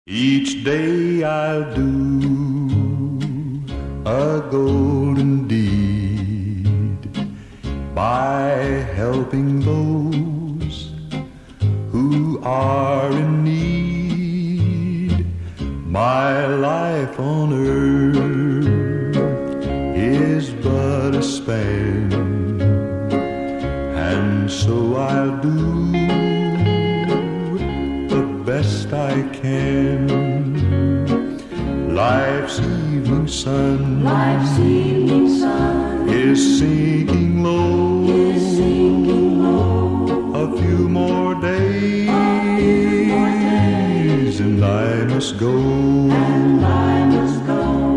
Each day I'll do a golden deed by helping those who are in need. My life on earth is but a span, and so I'll do the best I can. Life's evening sun, is sinking low. A few more days, and I must go.